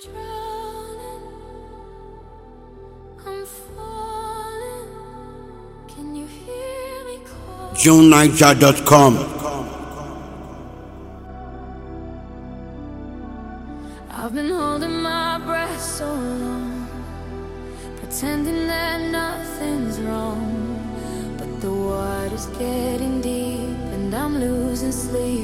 drowning, I'm falling. Can you hear me call? JuneNiger.com. I've been holding my breath so long, pretending that nothing's wrong. But the water's getting deep and I'm losing sleep.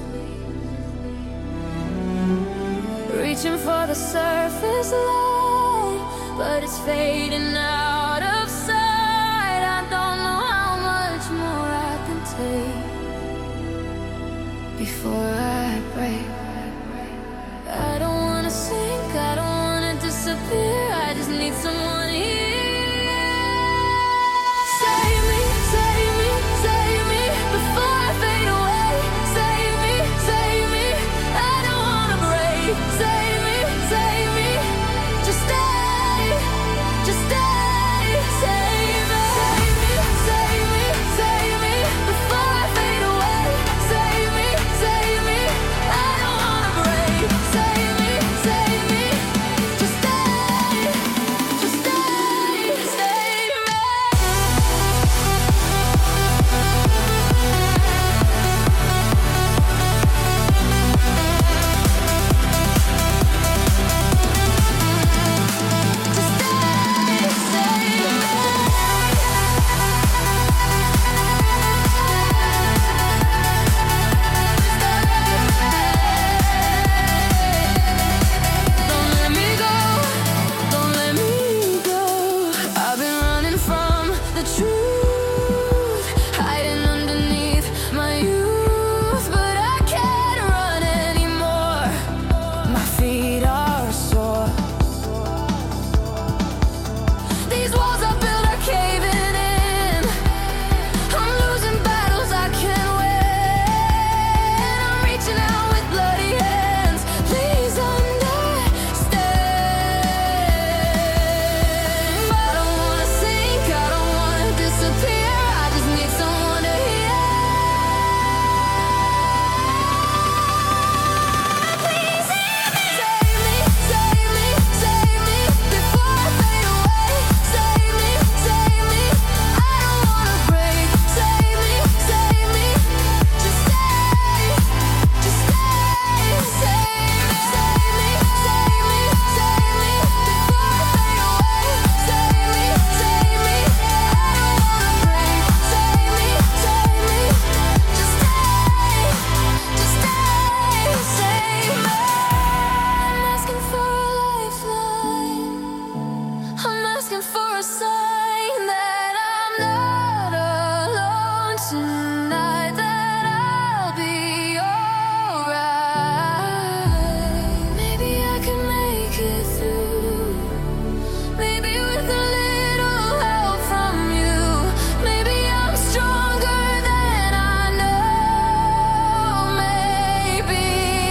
Reaching for the surface light, but it's fading out of sight. I don't know how much more I can take before I break. I don't wanna sink, I don't wanna disappear. I just need someone here. Save me, save me, save me before I fade away. Save me, save me, I don't wanna break. Save me, save me, just stay, just stay. Save me, save me, save me, save me before I fade away. Save me, save me, I don't wanna break. Save me, save me, just stay, just stay. Save me. Don't let me go, don't let me go. I've been running from the truth, hiding underneath my youth, but I can't run anymore. My feet are sore. These walls I built are caving in. I'm losing battles I can't win. I'm reaching out with bloody hands. Please understand. I don't wanna sink, I don't wanna disappear. I just need someone to hear. Please save me, save me, save me before I fade away. Save me, save me, I don't wanna break. Save me, just stay, just stay. Save me, save me, save me, save me before I fade away. Save me, I don't wanna break. Save me, just stay, just stay. Save me. I'm asking for a lifeline. I'm asking for a sign that I'm not alone tonight, that I'll be alright. Maybe I can make it through. Maybe with a little help from you. Maybe I'm stronger than I know. Maybe.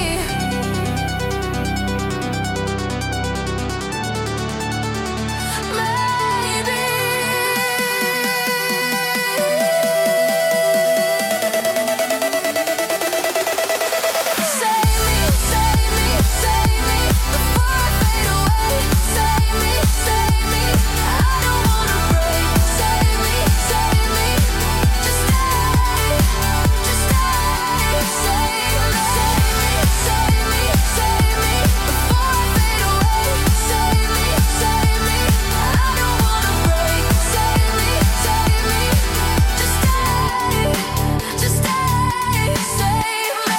Save me, save me, save me before I fade away. Save me, I don't wanna break. Save me, just stay, just stay. Save me, save me, save me before I fade away. Save me, I don't wanna break. Save me, just stay, just stay. Save me,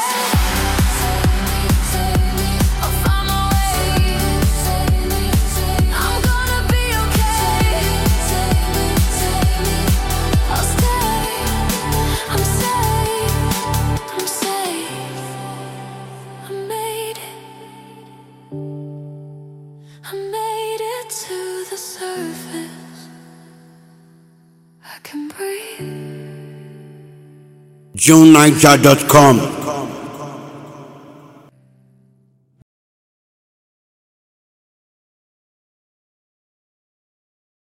save me, I'll find my way. I'm gonna be okay. I'll stay, I'm safe, I'm safe. I made it, I made it to the surface. I can breathe. JuneNiger.com.